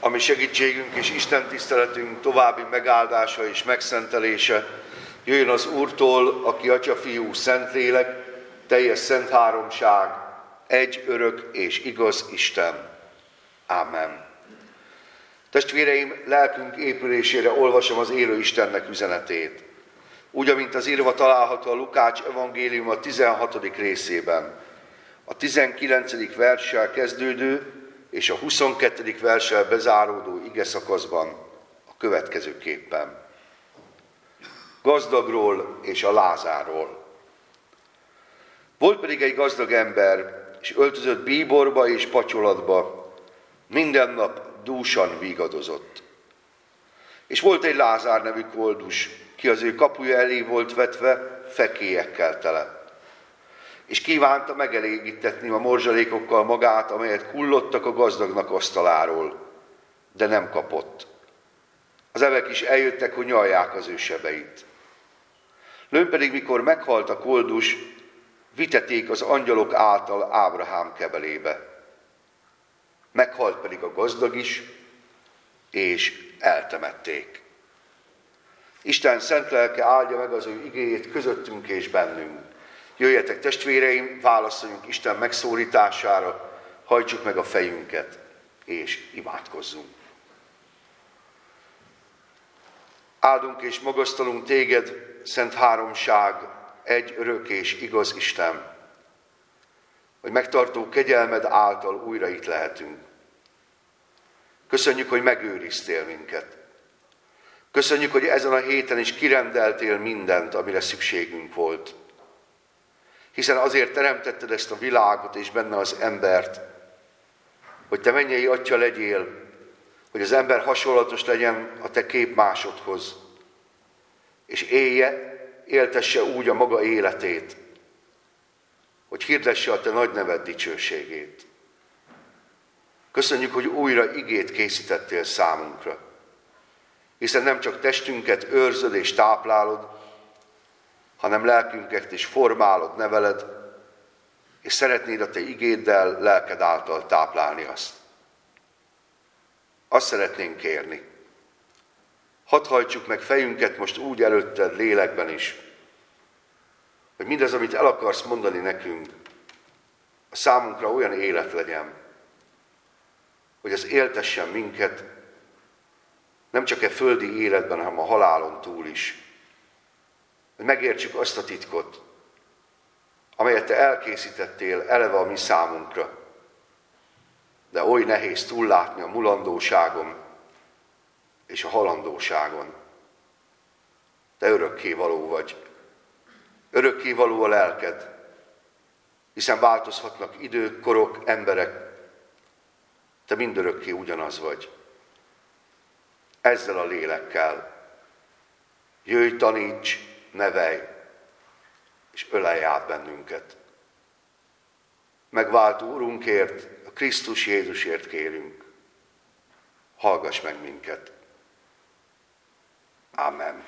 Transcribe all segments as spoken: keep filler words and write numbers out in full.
ami segítségünk és Isten tiszteletünk további megáldása és megszentelése jöjjön az Úrtól, aki Atya, Fiú, Szentlélek, teljes szent háromság, egy örök és igaz Isten. Ámen. Testvéreim, lelkünk épülésére olvasom az élő Istennek üzenetét. Úgy, amint az írva található a Lukács evangélium a tizenhatodik részében, a tizenkilencedik verssel kezdődő és a huszonkettedik verssel bezáródó igeszakaszban a következőképpen. Gazdagról és a Lázárról. Volt pedig egy gazdag ember, és öltözött bíborba és patyolatba, minden nap dúsan vígadozott. És volt egy Lázár nevű koldus, ki az ő kapuja elé volt vetve, fekélyekkel tele. És kívánta megelégítetni a morzsalékokkal magát, amelyet kullottak a gazdagnak asztaláról, de nem kapott. Az evek is eljöttek, hogy nyalják az ő sebeit. Lőn pedig, mikor meghalt a koldus, viteték az angyalok által Ábrahám kebelébe. Meghalt pedig a gazdag is, és eltemették. Isten szent lelke áldja meg az ő igéjét közöttünk és bennünk. Jöjjetek, testvéreim, válaszoljunk Isten megszólítására, hajtsuk meg a fejünket, és imádkozzunk. Áldunk és magasztalunk téged, szent háromság, egy örök és igaz Isten, hogy megtartó kegyelmed által újra itt lehetünk. Köszönjük, hogy megőriztél minket. Köszönjük, hogy ezen a héten is kirendeltél mindent, amire szükségünk volt. Hiszen azért teremtetted ezt a világot és benne az embert, hogy te mennyei Atya legyél, hogy az ember hasonlatos legyen a te képmásodhoz, és élje, éltesse úgy a maga életét, hogy hirdesse a te nagy neved dicsőségét. Köszönjük, hogy újra igét készítettél számunkra, hiszen nem csak testünket őrzöd és táplálod, hanem lelkünket is formálod, neveled, és szeretnéd a te igéddel, lelked által táplálni azt. Azt szeretnénk kérni. Hadd hajtsuk meg fejünket most úgy előtted lélekben is, hogy mindaz, amit el akarsz mondani nekünk, a számunkra olyan élet legyen, hogy az éltessen minket, nem csak e földi életben, hanem a halálon túl is. Hogy megértsük azt a titkot, amelyet te elkészítettél eleve a mi számunkra, de oly nehéz túllátni a mulandóságon és a halandóságon. Te örökkévaló vagy. Örökkévaló a lelked, hiszen változhatnak idők, korok, emberek, te mindörökké ugyanaz vagy. Ezzel a lélekkel jöjj, taníts, nevelj, és ölelj át bennünket. Megváltó Urunkért, a Krisztus Jézusért kérünk. Hallgass meg minket. Ámen.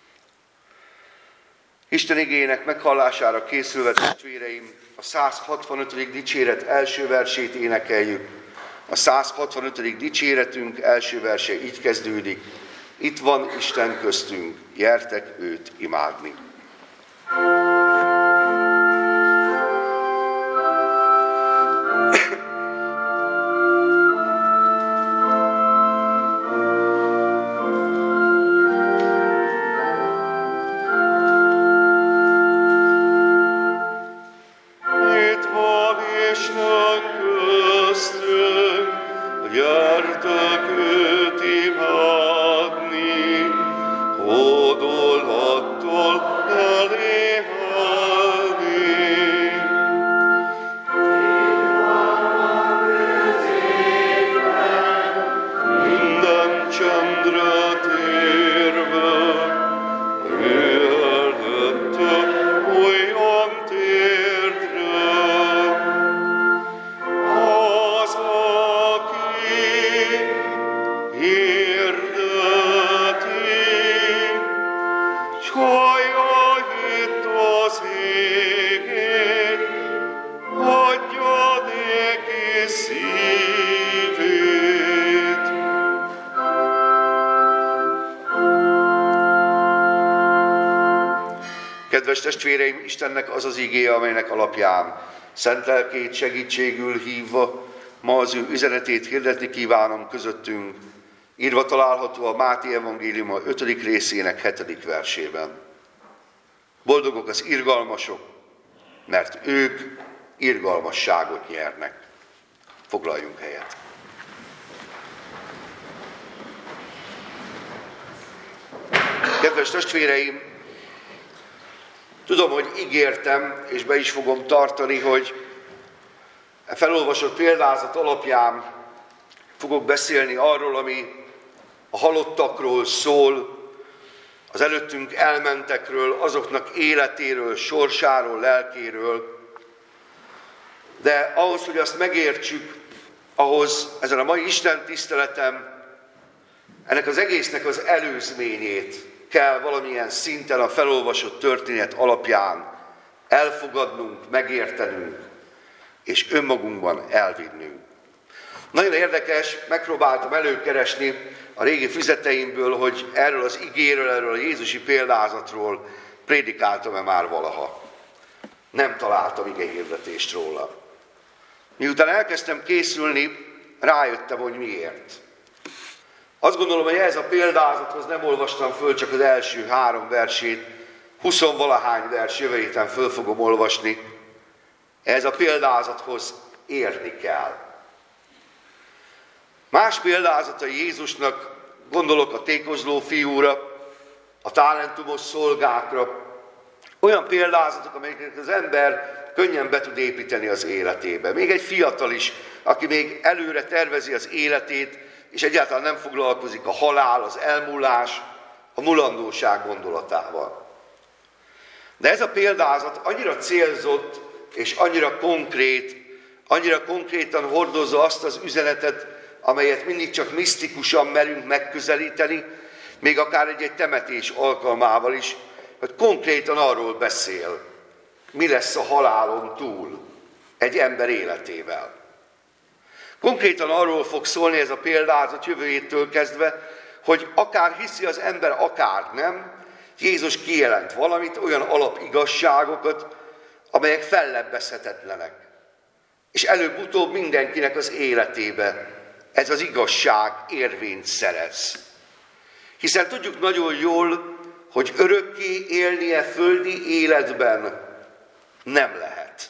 Isten igének meghallására készülve, testvéreim, a száz hatvanötödik dicséret első versét énekeljük. A száz hatvanötödik dicséretünk első verse így kezdődik. Itt van Isten köztünk, gyertek őt imádni. szívét. Kedves testvéreim, Istennek az az igéje, amelynek alapján szent lelkét segítségül hívva ma az ő üzenetét hirdetni kívánom közöttünk, írva található a Máté evangéliuma ötödik részének hetedik versében. Boldogok az irgalmasok, mert ők irgalmasságot nyernek. Foglaljunk helyet. Kedves testvéreim, tudom, hogy ígértem, és be is fogom tartani, hogy a felolvasott példázat alapján fogok beszélni arról, ami a halottakról szól, az előttünk elmentekről, azoknak életéről, sorsáról, lelkéről. De ahhoz, hogy azt megértsük, ahhoz ezen a mai Isten tiszteletem, ennek az egésznek az előzményét kell valamilyen szinten a felolvasott történet alapján elfogadnunk, megértenünk, és önmagunkban elvinnünk. Nagyon érdekes, megpróbáltam előkeresni a régi füzeteimből, hogy erről az igéről, erről a jézusi példázatról prédikáltam-e már valaha. Nem találtam igehirdetést róla. Miután elkezdtem készülni, rájöttem, hogy miért. Azt gondolom, hogy ez a példázathoz nem olvastam föl csak az első három versét, huszonvalahány vers jövő héten föl fogom olvasni. Ez a példázathoz érni kell. Más példázatai Jézusnak, gondolok a tékozló fiúra, a talentumos szolgákra, olyan példázatok, amelyeket az ember könnyen be tud építeni az életébe. Még egy fiatal is, aki még előre tervezi az életét, és egyáltalán nem foglalkozik a halál, az elmúlás, a mulandóság gondolatával. De ez a példázat annyira célzott, és annyira konkrét, annyira konkrétan hordozza azt az üzenetet, amelyet mindig csak misztikusan merünk megközelíteni, még akár egy-egy temetés alkalmával is, hogy konkrétan arról beszél, mi lesz a halálon túl egy ember életével. Konkrétan arról fog szólni ez a példázat jövő héttől kezdve, hogy akár hiszi az ember, akár nem, Jézus kijelent valamit, olyan alapigazságokat, amelyek fellebbezhetetlenek. És előbb-utóbb mindenkinek az életébe ez az igazság érvényt szerez. Hiszen tudjuk nagyon jól, hogy örökké élnie földi életben nem lehet.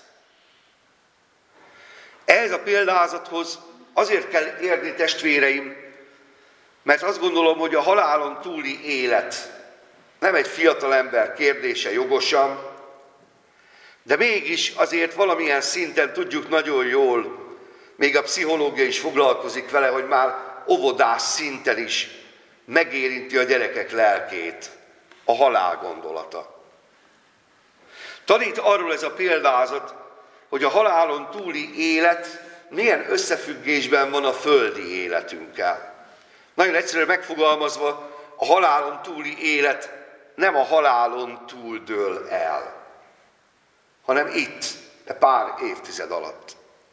Ehhez a példázathoz azért kell érni, testvéreim, mert azt gondolom, hogy a halálon túli élet nem egy fiatalember kérdése jogosan, de mégis azért valamilyen szinten tudjuk nagyon jól, még a pszichológia is foglalkozik vele, hogy már óvodás szinten is megérinti a gyerekek lelkét a halál gondolata. Tanít arról ez a példázat, hogy a halálon túli élet milyen összefüggésben van a földi életünkkel. Nagyon egyszerűen megfogalmazva, a halálon túli élet nem a halálon túl dől el, hanem itt, de pár évtized alatt.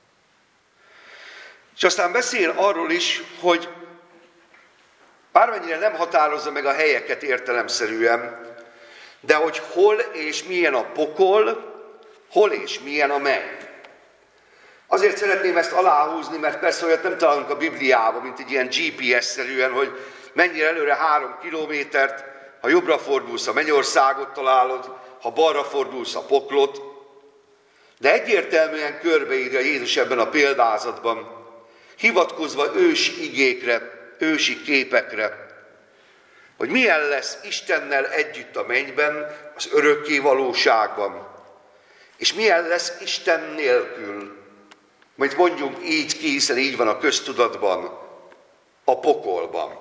És aztán beszél arról is, hogy bármennyire nem határozza meg a helyeket értelemszerűen, de hogy hol és milyen a pokol, hol és milyen a menny. Azért szeretném ezt aláhúzni, mert persze olyat nem találunk a Bibliában, mint egy ilyen gé pé es-szerűen, hogy mennyire előre három kilométert, ha jobbra fordulsz, a mennyországot találod, ha balra fordulsz, a poklot. De egyértelműen körbeírja Jézus ebben a példázatban, hivatkozva ősi igékre, ősi képekre, hogy milyen lesz Istennel együtt a mennyben, az örökké valóságban, és milyen lesz Isten nélkül, majd mondjunk így ki, hiszen így van a köztudatban, a pokolban.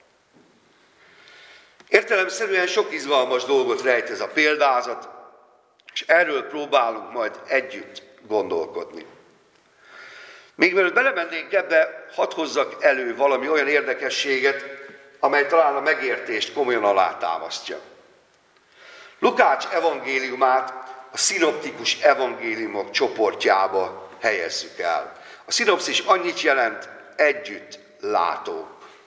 Értelemszerűen sok izgalmas dolgot rejt ez a példázat, és erről próbálunk majd együtt gondolkodni. Még mielőtt belemennénk ebbe, hadd hozzak elő valami olyan érdekességet, amely talán a megértést komolyan alátámasztja. Lukács evangéliumát a szinoptikus evangéliumok csoportjába helyezzük el. A szinopszis annyit jelent, együtt látók.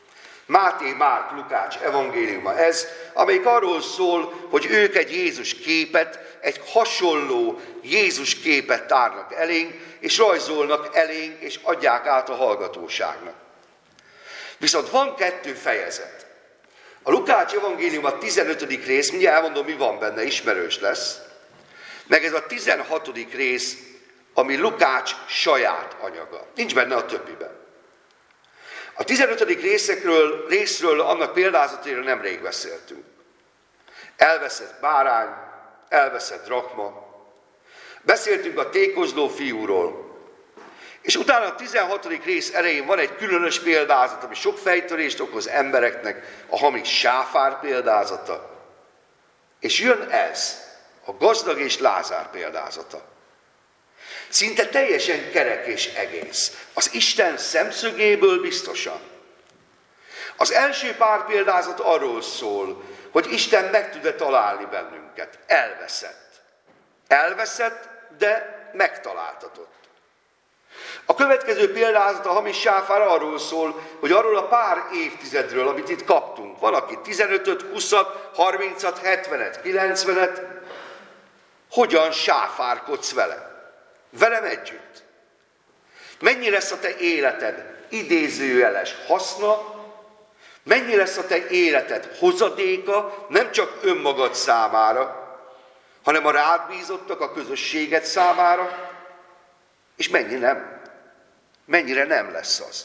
Máté, Márk, Lukács evangéliuma ez, amelyik arról szól, hogy ők egy Jézus képet, egy hasonló Jézus képet tárnak elénk, és rajzolnak elénk, és adják át a hallgatóságnak. Viszont van kettő fejezet. A Lukács evangéliuma tizenötödik rész, mindjárt elmondom, mi van benne, ismerős lesz, meg ez a tizenhatodik rész, ami Lukács saját anyaga. Nincs benne a többiben. A tizenötödik részekről, részről, annak példázatéről nemrég beszéltünk. Elveszett bárány, elveszett drachma. Beszéltünk a tékozló fiúról. És utána a tizenhatodik rész elején van egy különös példázat, ami sok fejtörést okoz embereknek, a hamis sáfár példázata. És jön ez, a gazdag és Lázár példázata. Szinte teljesen kerek és egész. Az Isten szemszögéből biztosan. Az első pár példázat arról szól, hogy Isten meg tud-e találni bennünket. Elveszett. Elveszett, de megtaláltatott. A következő példázat, a hamis sáfár arról szól, hogy arról a pár évtizedről, amit itt kaptunk. Van, aki tizenötöt, huszat, harmincat, hetvenet, kilencvenet. Hogyan sáfárkodsz vele? Velem együtt. Mennyi lesz a te életed idézőjeles haszna, mennyi lesz a te életed hozadéka, nem csak önmagad számára, hanem a rád bízottak, a közösséged számára, és mennyi nem. Mennyire nem lesz az.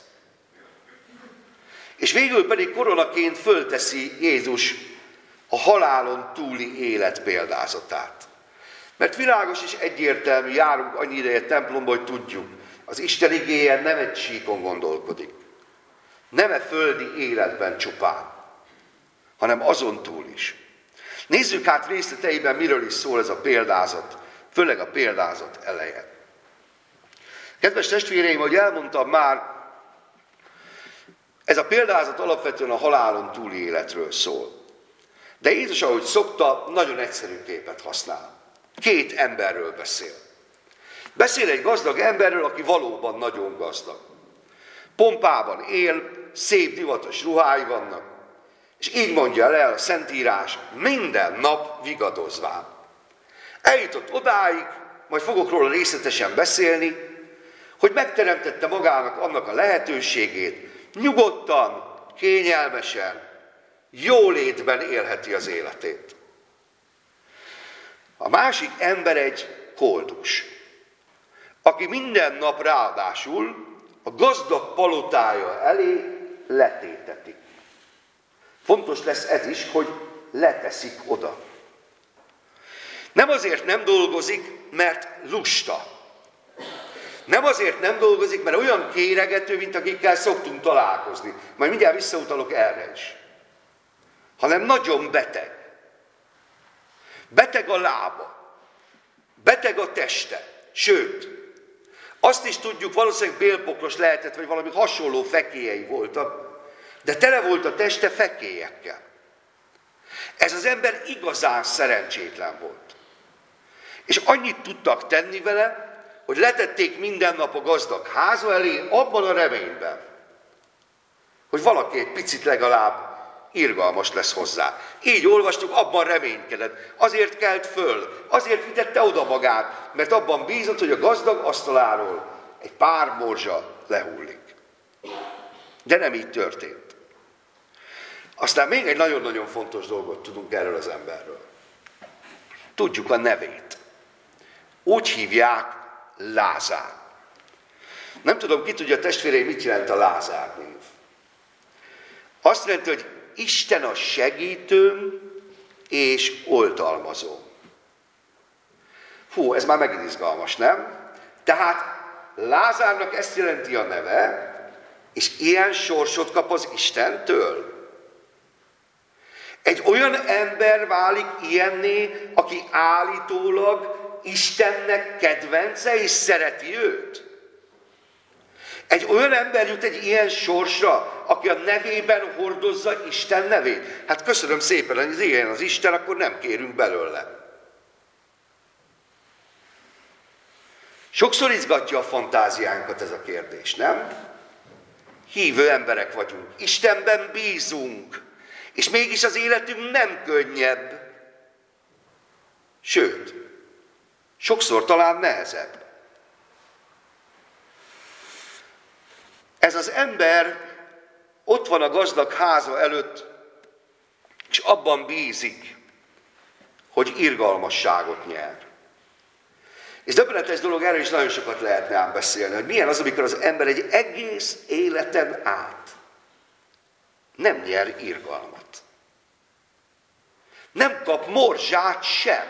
És végül pedig koronaként fölteszi Jézus a halálon túli élet példázatát. Mert világos és egyértelmű, járunk annyi ideje templomba, hogy tudjuk, az Isten igéje nem egy síkon gondolkodik. Nem e földi életben csupán, hanem azon túl is. Nézzük hát részleteiben, miről is szól ez a példázat, főleg a példázat eleje. Kedves testvéreim, ahogy elmondtam már, ez a példázat alapvetően a halálon túli életről szól. De Jézus, ahogy szokta, nagyon egyszerű képet használ. Két emberről beszél. Beszél egy gazdag emberről, aki valóban nagyon gazdag. Pompában él, szép divatos ruhái vannak, és így mondja el a Szentírás, minden nap vigadozván. Eljutott odáig, majd fogok róla részletesen beszélni, hogy megteremtette magának annak a lehetőségét, nyugodtan, kényelmesen, jólétben élheti az életét. A másik ember egy koldus, aki minden nap ráadásul a gazdag palotája elé letétetik. Fontos lesz ez is, hogy leteszik oda. Nem azért nem dolgozik, mert lusta. Nem azért nem dolgozik, mert olyan kéregető, mint akikkel szoktunk találkozni. Majd mindjárt visszautalok erre is. Hanem nagyon beteg. Beteg a lába. Beteg a teste. Sőt, azt is tudjuk, valószínűleg bélpoklos lehetett, vagy valami hasonló fekélyei voltak, de tele volt a teste fekélyekkel. Ez az ember igazán szerencsétlen volt. És annyit tudtak tenni vele, hogy letették minden nap a gazdag háza elé, abban a reményben, hogy valaki egy picit legalább irgalmas lesz hozzá. Így olvastuk, abban reménykedett. Azért kelt föl, azért vitette oda magát, mert abban bízott, hogy a gazdag asztaláról egy pár morzsa lehullik. De nem így történt. Aztán még egy nagyon-nagyon fontos dolgot tudunk erről az emberről. Tudjuk a nevét. Úgy hívják Lázár. Nem tudom, ki tudja, testvéreim, mit jelent a Lázár név. Azt jelenti, hogy Isten a segítőm és oltalmazó. Fú, ez már megint izgalmas, nem? Tehát Lázárnak ezt jelenti a neve, és ilyen sorsot kap az Istentől. Egy olyan ember válik ilyenné, aki állítólag Istennek kedvence és szereti őt. Egy olyan ember jut egy ilyen sorsra, aki a nevében hordozza Isten nevét. Hát köszönöm szépen, hogy az ilyen az Isten, akkor nem kérünk belőle. Sokszor izgatja a fantáziánkat ez a kérdés, nem? hívő emberek vagyunk, Istenben bízunk, és mégis az életünk nem könnyebb. Sőt, sokszor talán nehezebb. Ez az ember ott van a gazdag háza előtt, és abban bízik, hogy irgalmasságot nyer. És döbbenetes dolog, erről is nagyon sokat lehetne ám beszélni, hogy milyen az, amikor az ember egy egész életen át nem nyer irgalmat. Nem kap morzsát sem.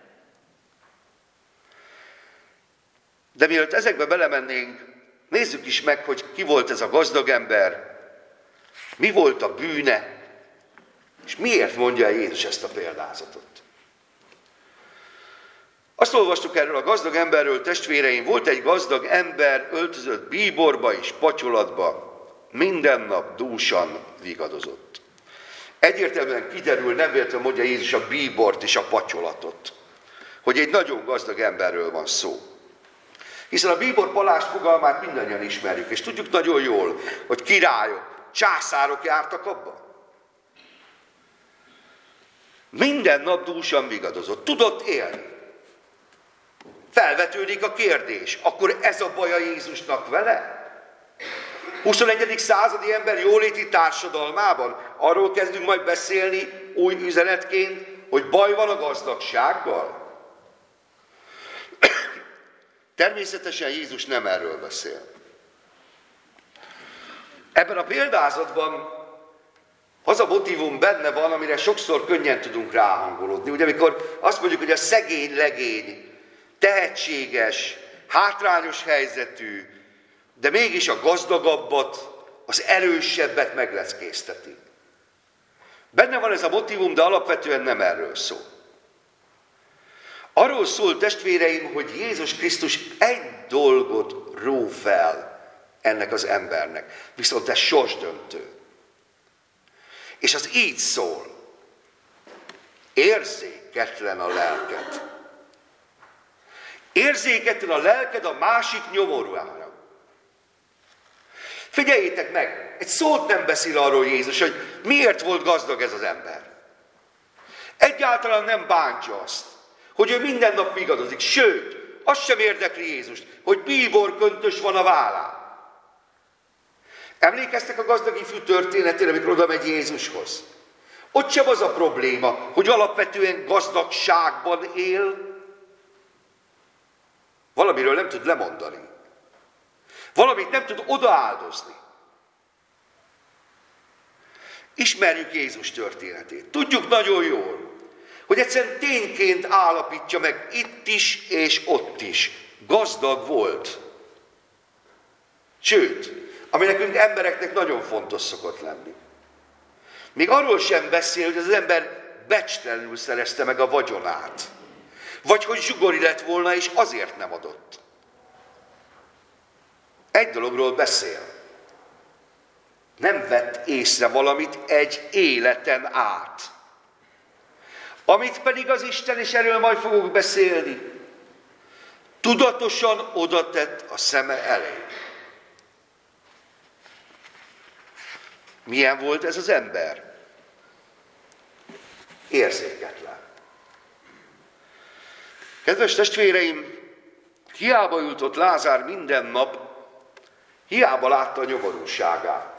De mielőtt ezekbe belemennénk, nézzük is meg, hogy ki volt ez a gazdag ember, mi volt a bűne, és miért mondja Jézus ezt a példázatot. Azt olvastuk erről a gazdag emberről, testvéreim, volt egy gazdag ember, öltözött bíborba és patyolatba, minden nap dúsan vigadozott. Egyértelműen kiderül, nem véletlenül mondja Jézus a bíbort és a patyolatot, hogy egy nagyon gazdag emberről van szó. Hiszen a bíbor palást fogalmát mindannyian ismerjük, és tudjuk nagyon jól, hogy királyok, császárok jártak abban. Minden nap dúsan vigadozott, tudott élni. Felvetődik a kérdés, akkor ez a baj a Jézusnak vele? huszonegyedik századi ember jóléti társadalmában arról kezdünk majd beszélni új üzenetként, hogy baj van a gazdagsággal? Természetesen Jézus nem erről beszél. Ebben a példázatban az a motívum benne van, amire sokszor könnyen tudunk ráhangolódni. Ugye amikor azt mondjuk, hogy a szegény legény, tehetséges, hátrányos helyzetű, de mégis a gazdagabbat, az erősebbet megleckézteti. Benne van ez a motívum, de alapvetően nem erről szól. Arról szól, testvéreim, hogy Jézus Krisztus egy dolgot ró fel ennek az embernek. Viszont ez sorsdöntő. És az így szól. Érzéketlen a lelked. Érzéketlen a lelked a másik nyomorúára. Figyeljétek meg, egy szót nem beszél arról Jézus, hogy miért volt gazdag ez az ember. Egyáltalán nem bántja azt, hogy ő minden nap vigadozik. Sőt, az sem érdekli Jézust, hogy bíborköntös van a vállán. Emlékeztek a gazdag ifjú történetére, amikor oda megy Jézushoz? Ott sem az a probléma, hogy alapvetően gazdagságban él, valamiről nem tud lemondani. Valamit nem tud odaáldozni. Ismerjük Jézus történetét. Tudjuk nagyon jól, hogy egyszerűen tényként állapítja meg itt is és ott is. Gazdag volt. Sőt, ami nekünk embereknek nagyon fontos szokott lenni. Még arról sem beszél, hogy az ember becstelenül szerezte meg a vagyonát. Vagy hogy zsugori lett volna, és azért nem adott. Egy dologról beszél. Nem vett észre valamit egy életen át. Amit pedig az Isten, és erről majd fogok beszélni, tudatosan odatett a szeme elé. Milyen volt ez az ember? Érzéketlen. Kedves testvéreim, hiába jutott Lázár minden nap, hiába látta a nyomorúságát.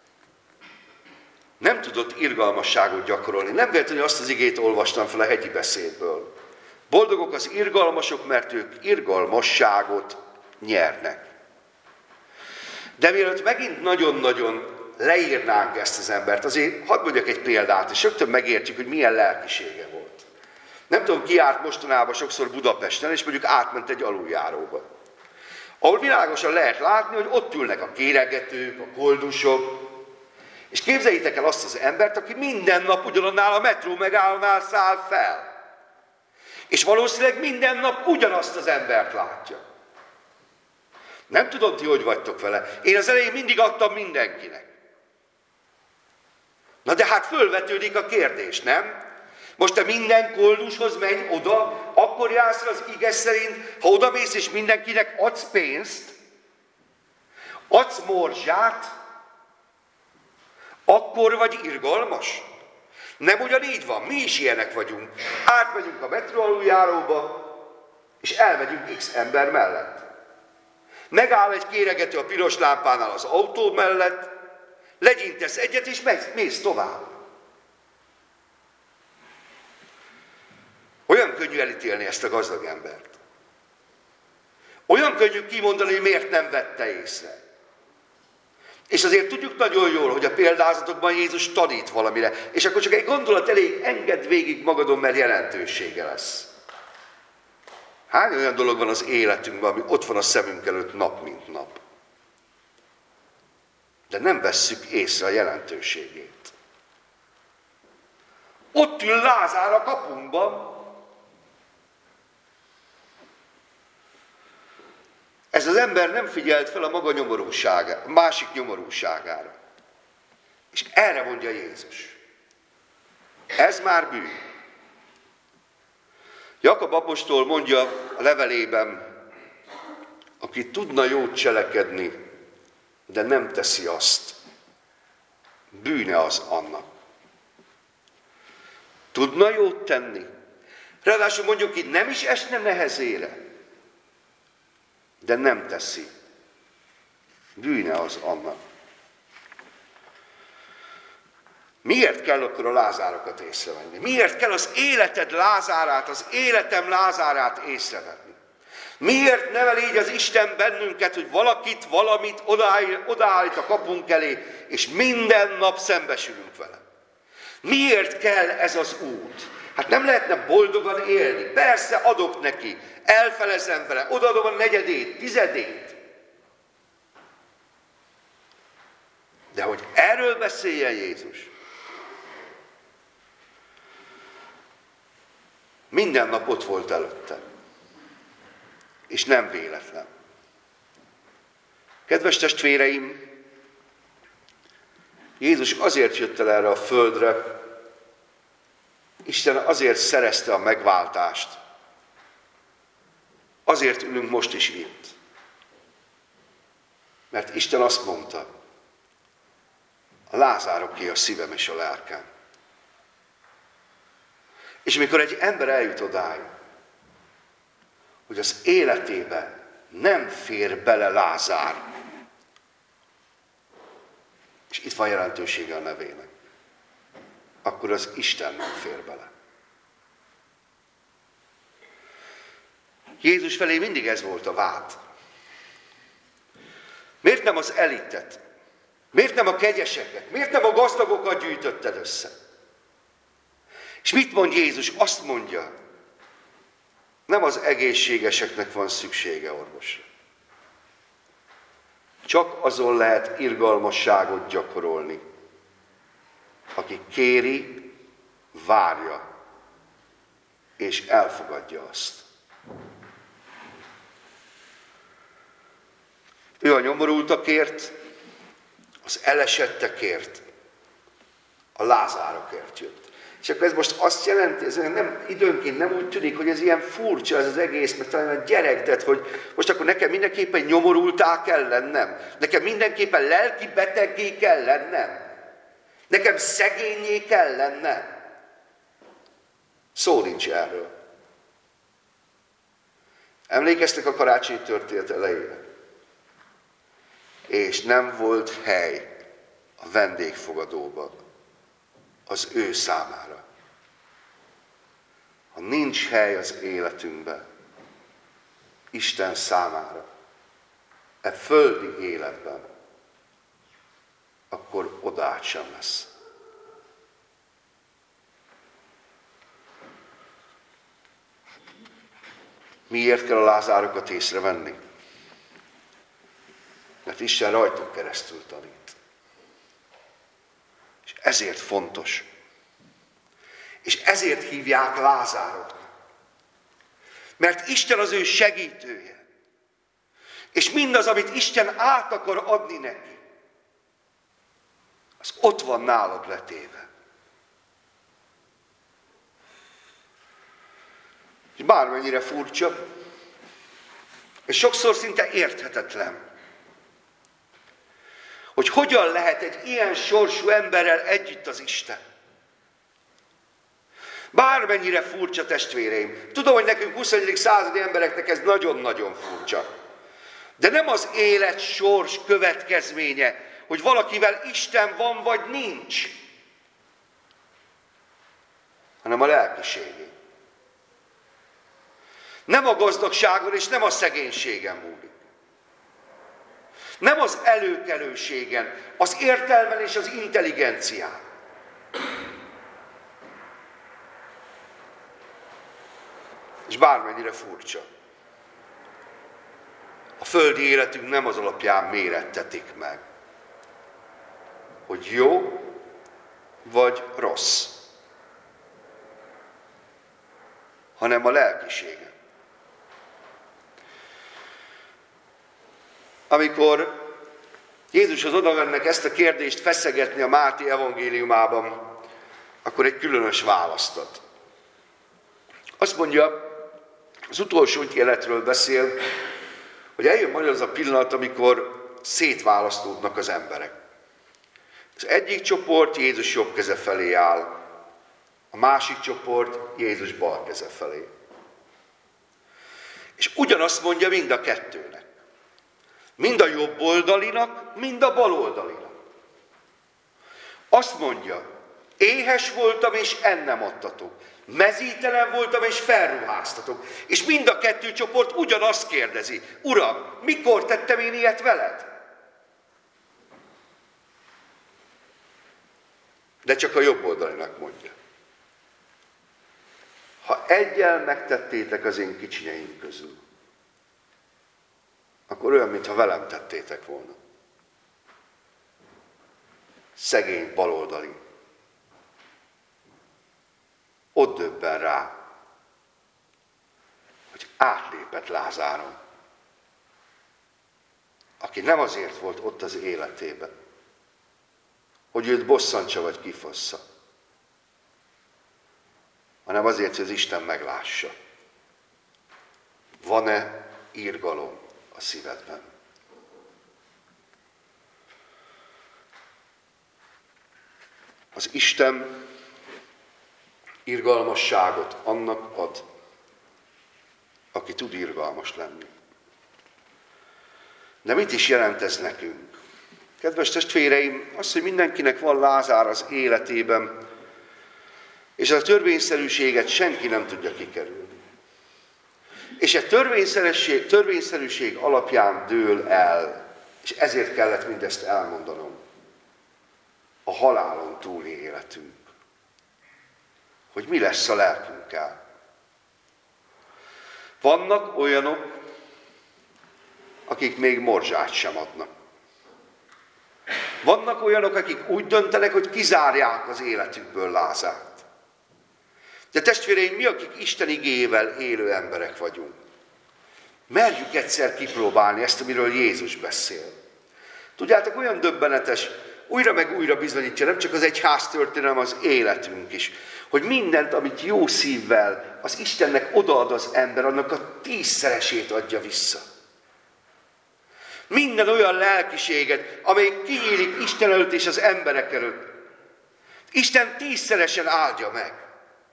Nem tudott irgalmasságot gyakorolni. Nem véletlenül azt az igét olvastam fel a hegyi beszédből. Boldogok az irgalmasok, mert ők irgalmasságot nyernek. De mielőtt megint nagyon-nagyon leírnánk ezt az embert, azért hadd mondjak egy példát, és rögtön megértjük, hogy milyen lelkisége volt. Nem tudom, ki járt mostanában sokszor Budapesten, és mondjuk átment egy aluljáróba. Ahol világosan lehet látni, hogy ott ülnek a kéregetők, a koldusok, és képzeljétek el azt az embert, aki minden nap ugyanannál a metró megállónál száll fel. És valószínűleg minden nap ugyanazt az embert látja. Nem tudom, ti hogy vagytok vele. Én az elején mindig adtam mindenkinek. Na de hát fölvetődik a kérdés, nem? Most te minden koldushoz menj oda, akkor jársz az ige szerint, ha odamész és mindenkinek adsz pénzt, adsz morzsát, akkor vagy irgalmas? Nem ugyanígy van, mi is ilyenek vagyunk. Átmegyünk a metró aluljáróba, és elmegyünk X ember mellett. Megáll egy kéregető a piros lámpánál az autó mellett, legyintesz egyet, és mész tovább. Olyan könnyű elítélni ezt a gazdag embert. Olyan könnyű kimondani, hogy miért nem vette észre. És azért tudjuk nagyon jól, hogy a példázatokban Jézus tanít valamire, és akkor csak egy gondolat elég, engedd végig magadon, mert jelentősége lesz. Hány olyan dolog van az életünkben, ami ott van a szemünk előtt nap, mint nap. De nem vesszük észre a jelentőségét. Ott ül Lázár a kapunkban. Ez az ember nem figyelt fel a maga nyomorúságára, a másik nyomorúságára. És erre mondja Jézus. Ez már bűn. Jakab apostol mondja a levelében, aki tudna jót cselekedni, de nem teszi azt, bűne az annak. Tudna jót tenni, ráadásul mondjuk itt nem is esne nehezére, de nem teszi, bűne az annak. Miért kell akkor a Lázárokat észrevenni? Miért kell az életed Lázárát, az életem Lázárát észrevenni? Miért nevel így az Isten bennünket, hogy valakit, valamit odaállít a kapunk elé, és minden nap szembesülünk vele? Miért kell ez az út? Hát nem lehetne boldogan élni. Persze adok neki, elfelezem vele, odaadom a negyedét, tizedét. De hogy erről beszéljen Jézus, minden nap ott volt előtte. És nem véletlen. Kedves testvéreim, Jézus azért jött el erre a földre, Isten azért szerezte a megváltást, azért ülünk most is itt. Mert Isten azt mondta, a Lázároké a szívem és a lelkem. És amikor egy ember eljut odáig, hogy az életébe nem fér bele Lázár, és itt van jelentősége a nevének, akkor az Isten nem fér bele. Jézus felé mindig ez volt a vád. Miért nem az elitet? Miért nem a kegyeseket? Miért nem a gazdagokat gyűjtötted össze? És mit mond Jézus? Azt mondja, nem az egészségeseknek van szüksége orvosra. Csak azon lehet irgalmasságot gyakorolni, aki kéri, várja, és elfogadja azt. Ő a nyomorultakért, az elesettekért, a Lázárokért jött. És akkor ez most azt jelenti, ez nem, időnként nem úgy tűnik, hogy ez ilyen furcsa ez az egész, mert talán a gyerekdet, hogy most akkor nekem mindenképpen nyomorultá kell lennem, nekem mindenképpen lelki beteggé kell lennem, nekem szegényé kell lennem. Szó nincs erről. Emlékeztek a karácsonyi történet elejére? És nem volt hely a vendégfogadóban az ő számára. Ha nincs hely az életünkben, Isten számára, e földi életben, akkor odaát sem lesz. Miért kell a Lázárokat észrevenni? Mert Isten rajtuk keresztül tanít. És ezért fontos. És ezért hívják Lázárot. Mert Isten az ő segítője. És mindaz, amit Isten át akar adni neki, az ott van nálad letéve. És bármennyire furcsa, és sokszor szinte érthetetlen, hogy hogyan lehet egy ilyen sorsú emberrel együtt az Isten. Bármennyire furcsa, testvéreim. Tudom, hogy nekünk huszonegyedik századi embereknek ez nagyon-nagyon furcsa. De nem az élet sors következménye, hogy valakivel Isten van vagy nincs, hanem a lelkiségé. Nem a gazdagságon és nem a szegénységen múlik. Nem az előkelőségen, az értelmen és az intelligencián. És bármennyire furcsa, a földi életünk nem az alapján mérettetik meg, hogy jó vagy rossz, hanem a lelkisége. Amikor Jézushoz odavennek ezt a kérdést feszegetni a Máté evangéliumában, akkor egy különös választ ad. Azt mondja, az utolsó ítéletről beszél, hogy eljön majd az a pillanat, amikor szétválasztódnak az emberek. Az egyik csoport Jézus jobb keze felé áll, a másik csoport Jézus bal keze felé. És ugyanazt mondja mind a kettőnek. Mind a jobb oldalinak, mind a bal oldalinak. Azt mondja, éhes voltam és ennem adtatok. Mezítelen voltam és felruháztatok. És mind a kettő csoport ugyanazt kérdezi. Uram, mikor tettem én ilyet veled? De csak a jobb oldalinak mondja. Ha egyel megtettétek az én kicsinyeim közül, akkor olyan, mintha velem tettétek volna. Szegény baloldali. Ott döbben rá, hogy átlépett Lázáron, aki nem azért volt ott az életében, hogy őt bosszantsa vagy kifossza, hanem azért, hogy az Isten meglássa. Van-e irgalom a szívedben? Az Isten irgalmasságot annak ad, aki tud irgalmas lenni. De mit is jelent ez nekünk? Kedves testvéreim, az, hogy mindenkinek van Lázár az életében, és a törvényszerűséget senki nem tudja kikerülni. És a törvényszerűség, törvényszerűség alapján dől el, és ezért kellett mindezt elmondanom, a halálon túli életünk. Hogy mi lesz a lelkünkkel. Vannak olyanok, akik még morzsát sem adnak. Vannak olyanok, akik úgy döntenek, hogy kizárják az életükből Lázárt. De testvéreim, mi, akik Isten igéjével élő emberek vagyunk, merjük egyszer kipróbálni ezt, amiről Jézus beszél. Tudjátok, olyan döbbenetes, újra meg újra bizonyítja, nem csak az egyház történelem, az életünk is, hogy mindent, amit jó szívvel az Istennek odaad az ember, annak a tízszeresét adja vissza. Minden olyan lelkiséget, amely kinyílik Isten előtt és az emberek előtt, Isten tízszeresen áldja meg.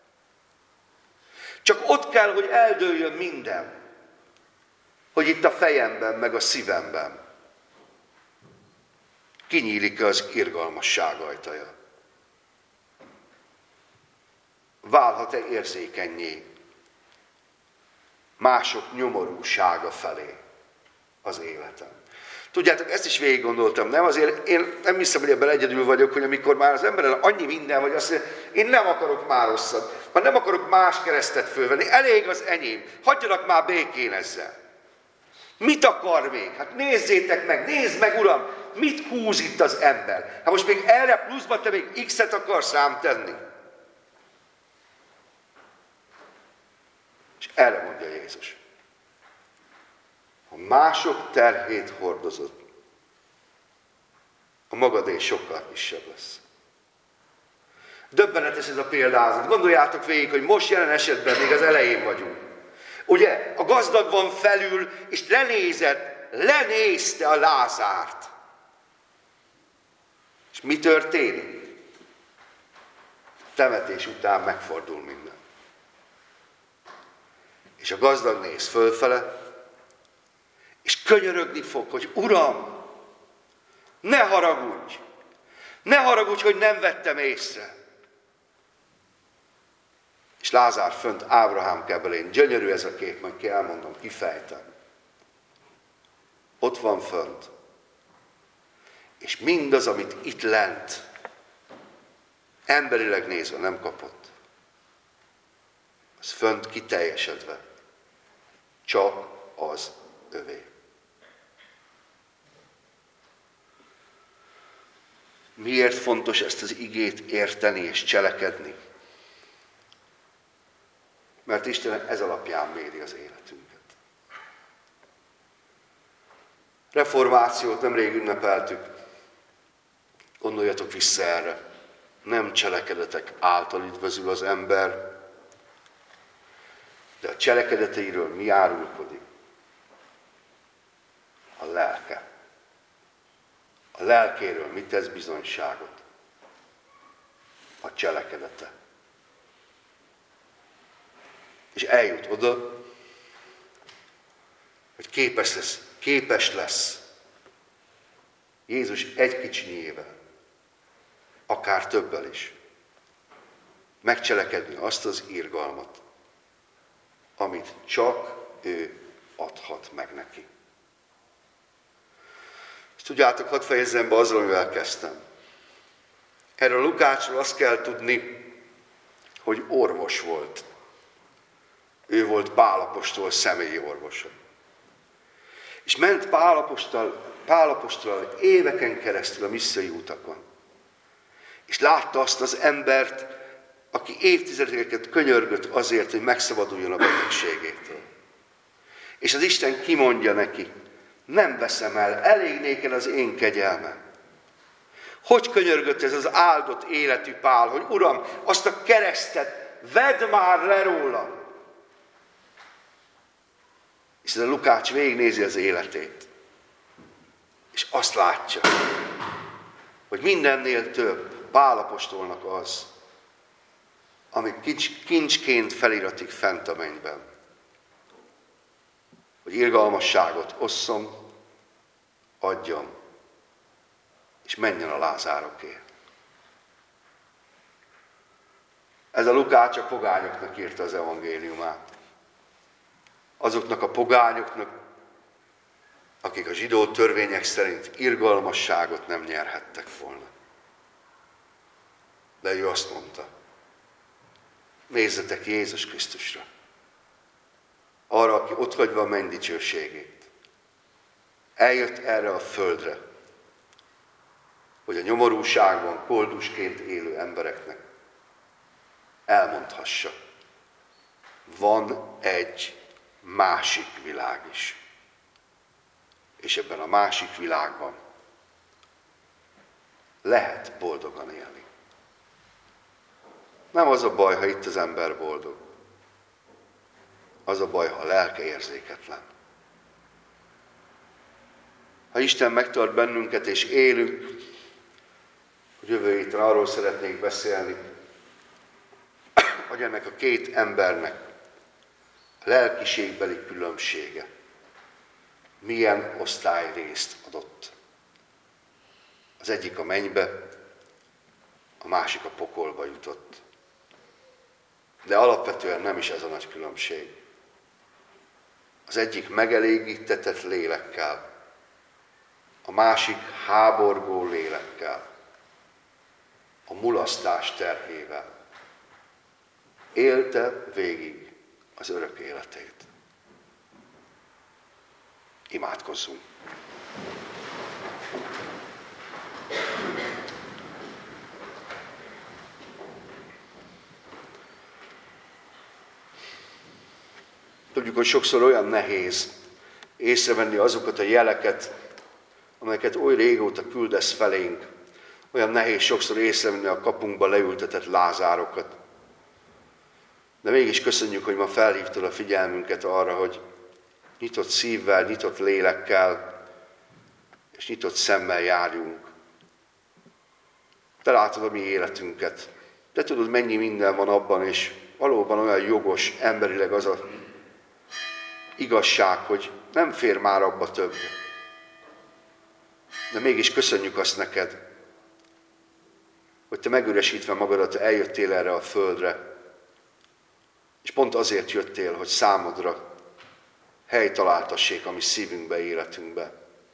Csak ott kell, hogy eldőljön minden, hogy itt a fejemben, meg a szívemben kinyílik az irgalmasság ajtaja. Válhat-e érzékennyé mások nyomorúsága felé az életem? Tudjátok, ezt is végig gondoltam, nem? Azért én nem hiszem, hogy ebben egyedül vagyok, hogy amikor már az emberrel annyi minden vagy, azt mondja, én nem akarok már rosszat, már nem akarok más keresztet fölvenni, elég az enyém, hagyjanak már békén ezzel. Mit akar még? Hát nézzétek meg, nézd meg, Uram, mit húz itt az ember? Hát most még erre pluszba te még X-et akarsz rám tenni? És erre mondja Jézus. Ha mások terhét hordozod, a magadé sokkal kisebb lesz. Döbbenetes ez a példázat. Gondoljátok végig, hogy most jelen esetben még az elején vagyunk. Ugye, a gazdag van felül, és lenézett, lenézte a Lázárt. És mi történik? Temetés után megfordul minden. És a gazdag néz fölfele, és könyörögni fog, hogy Uram, ne haragudj! Ne haragudj, hogy nem vettem észre! És Lázár fönt Ábrahám kebelén. Gyönyörű ez a kép, majd ki elmondom, kifejtem. Ott van fönt. És mindaz, amit itt lent, emberileg nézve nem kapott, az fönt kiteljesedve csak az övé. Miért fontos ezt az igét érteni és cselekedni? Mert Isten ez alapján méri az életünket. Reformációt nemrég ünnepeltük. Gondoljatok vissza erre. Nem cselekedetek által üdvözül az ember, de a cselekedeteiről mi árulkodik? A lelke. A lelkéről mit tesz bizonyságot? A cselekedete. És eljut oda, hogy képes lesz, képes lesz Jézus egy kicsinyével, akár többel is, megcselekedni azt az irgalmat, amit csak ő adhat meg neki. És tudjátok, hadd fejezzem be azzal, amivel kezdtem. Erről Lukácsról azt kell tudni, hogy orvos volt. Ő volt Pál apostol személyi orvosa. És ment Pál apostol, Pál apostol éveken keresztül a missziai utakon. És látta azt az embert, aki évtizedeket könyörgött azért, hogy megszabaduljon a betegségétől. És az Isten kimondja neki, nem veszem el, elég néked az én kegyelmem. Hogy könyörgött ez az áldott életű Pál, hogy Uram, azt a keresztet vedd már le rólam. És ez a Lukács végignézi az életét. És azt látja, hogy mindennél több Pál apostolnak az, ami kincsként feliratik fent a mennyben. Hogy irgalmasságot osszom, adjam, és menjen a lázárokért. Ez a Lukács a pogányoknak írta az evangéliumát. Azoknak a pogányoknak, akik a zsidó törvények szerint irgalmasságot nem nyerhettek volna. De ő azt mondta, nézzetek Jézus Krisztusra, arra, aki otthagyva a menny dicsőségét, eljött erre a földre, hogy a nyomorúságban koldusként élő embereknek elmondhassa, van egy másik világ is. És ebben a másik világban lehet boldogan élni. Nem az a baj, ha itt az ember boldog. Az a baj, ha a lelke érzéketlen. Ha Isten megtart bennünket és élünk, hogy jövő héten arról szeretnék beszélni, hogy ennek a két embernek a lelkiségbeli különbsége milyen osztályrészt adott. Az egyik a mennybe, a másik a pokolba jutott. De alapvetően nem is ez a nagy különbség. Az egyik megelégítetett lélekkel, a másik háborgó lélekkel, a mulasztás terhével élte végig az örök életét. Imádkozzunk! Tudjuk, hogy sokszor olyan nehéz észrevenni azokat a jeleket, amelyeket oly régóta küldesz felénk. Olyan nehéz sokszor észrevenni a kapunkba leültetett lázárokat. De mégis köszönjük, hogy ma felhívtad a figyelmünket arra, hogy nyitott szívvel, nyitott lélekkel és nyitott szemmel járjunk Te látod a mi életünket. Te tudod, mennyi minden van abban, és valóban olyan jogos emberileg az a igazság, hogy nem fér már abba több. De mégis köszönjük azt neked, hogy te megüresítve magadat eljöttél erre a földre, és pont azért jöttél, hogy számodra hely találtassék a mi szívünkbe, életünkbe.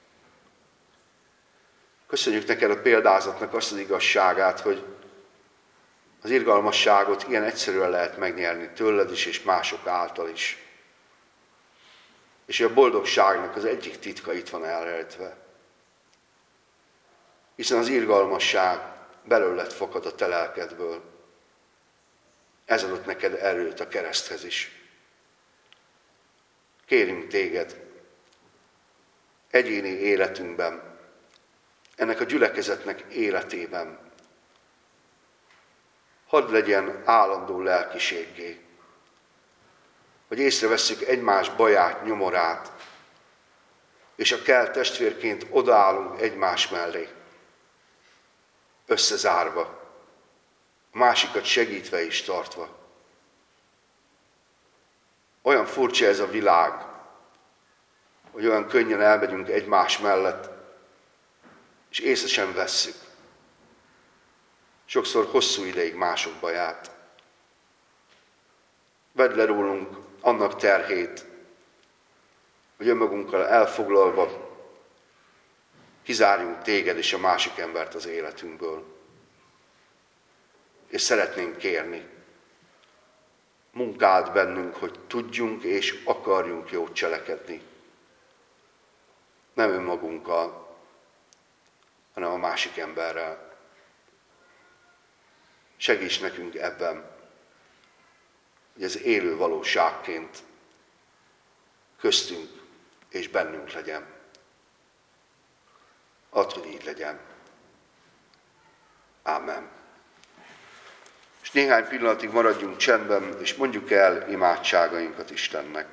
Köszönjük neked a példázatnak azt az igazságát, hogy az irgalmasságot ilyen egyszerűen lehet megnyerni tőled is, és mások által is. És a boldogságnak az egyik titka itt van elrejtve. Hiszen az irgalmasság belőled fakad a te lelkedből. Ez adott neked erőt a kereszthez is. Kérünk téged, egyéni életünkben, ennek a gyülekezetnek életében, hadd legyen állandó lelkiséggé, hogy észrevesszük egymás baját, nyomorát, és a kell testvérként odaállunk egymás mellé, összezárva, a másikat segítve és tartva. Olyan furcsa ez a világ, hogy olyan könnyen elmegyünk egymás mellett, és észre sem vesszük. Sokszor hosszú ideig mások baját. Vedd le rólunk annak terhét, hogy önmagunkkal elfoglalva kizárjunk téged és a másik embert az életünkből. És szeretnénk kérni, munkáld bennünk, hogy tudjunk és akarjunk jót cselekedni. Nem önmagunkkal, hanem a másik emberrel. Segíts nekünk ebben, hogy ez élő valóságként köztünk és bennünk legyen. Add, hogy így legyen. Ámen. És néhány pillanatig maradjunk csendben, és mondjuk el imádságainkat Istennek.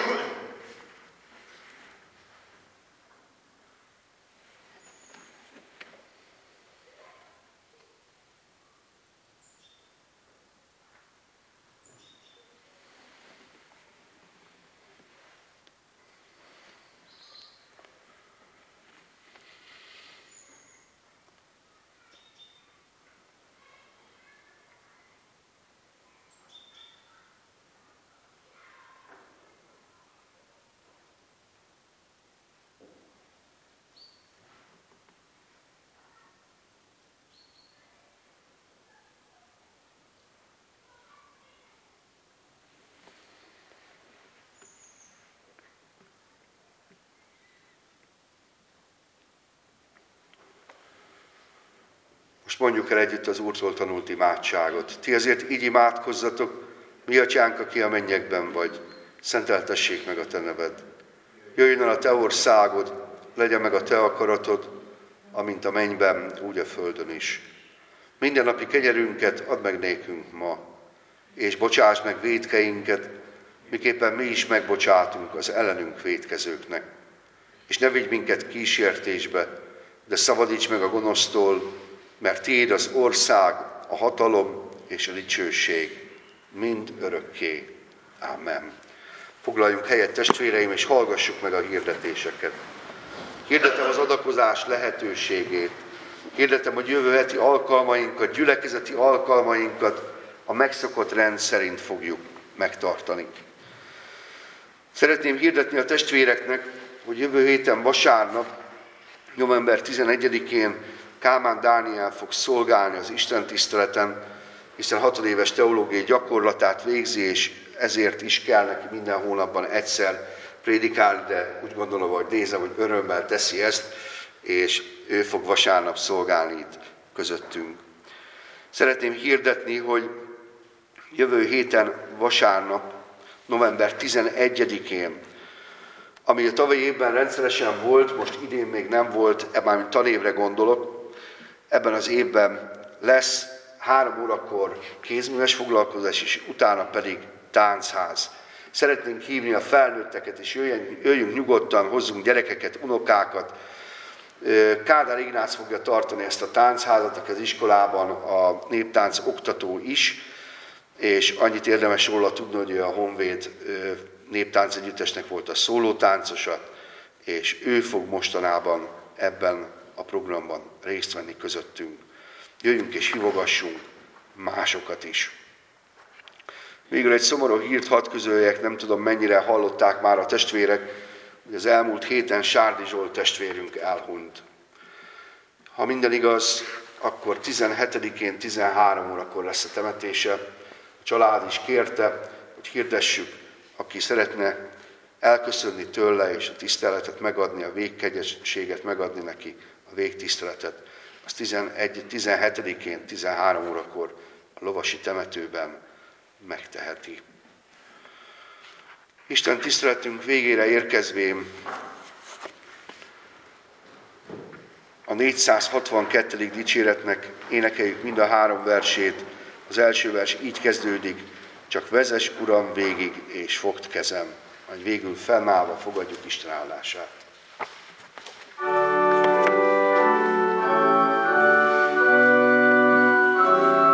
Most mondjuk el együtt az Úrtól tanult imádságot. Ti azért így imádkozzatok, mi atyánk, aki a mennyekben vagy, szenteltessék meg a te neved. Jöjjön el a te országod, legyen meg a te akaratod, amint a mennyben, úgy a földön is. Mindennapi kenyerünket add meg nékünk ma, és bocsáss meg vétkeinket, miképpen mi is megbocsátunk az ellenünk vétkezőknek. És ne vigy minket kísértésbe, de szabadíts meg a gonosztól, mert tiéd az ország, a hatalom és a dicsőség mind örökké. Ámen. Foglaljunk helyet, testvéreim, és hallgassuk meg a hirdetéseket. Hirdetem az adakozás lehetőségét. Hirdetem, hogy jövő heti alkalmainkat, gyülekezeti alkalmainkat a megszokott rend szerint fogjuk megtartani. Szeretném hirdetni a testvéreknek, hogy jövő héten vasárnap, november tizenegyedikén Kálmán Dániel fog szolgálni az istentiszteleten, hiszen hatodéves teológiai gyakorlatát végzi, és ezért is kell neki minden hónapban egyszer prédikálni, de úgy gondolom, hogy nézem, hogy örömmel teszi ezt, és ő fog vasárnap szolgálni itt közöttünk. Szeretném hirdetni, hogy jövő héten vasárnap, november tizenegyedikén, ami a tavalyi évben rendszeresen volt, most idén még nem volt, mármint tanévre gondolok, ebben az évben lesz három órakor kézműves foglalkozás, és utána pedig táncház. Szeretnénk hívni a felnőtteket, és jöjjünk, jöjjünk nyugodtan, hozzunk gyerekeket, unokákat, Kádár Ignác fogja tartani ezt a táncházat az iskolában, a néptánc oktató is, és annyit érdemes róla tudni, hogy ő a Honvéd néptánc együttesnek volt a szólótáncosa, és ő fog mostanában ebben a programban részt venni közöttünk. Jöjjünk és hívogassunk másokat is. Végül egy szomorú hírt hadd közöljek, nem tudom mennyire hallották már a testvérek, hogy az elmúlt héten Sárdi Zsolt testvérünk elhunyt. Ha minden igaz, akkor tizenhetedikén tizenhárom órakor lesz a temetése. A család is kérte, hogy hirdessük, aki szeretne elköszönni tőle és a tiszteletet megadni, a végkegyességet megadni neki, a végtiszteletet. Az tizenhetedikén tizenhárom órakor a lovasi temetőben megteheti. Isten tiszteletünk végére érkezvén a négyszázhatvankettedik dicséretnek énekeljük mind a három versét. Az első vers így kezdődik: csak vezess, Uram, végig, és fogd kezem, majd végül fennállva fogadjuk Isten áldását.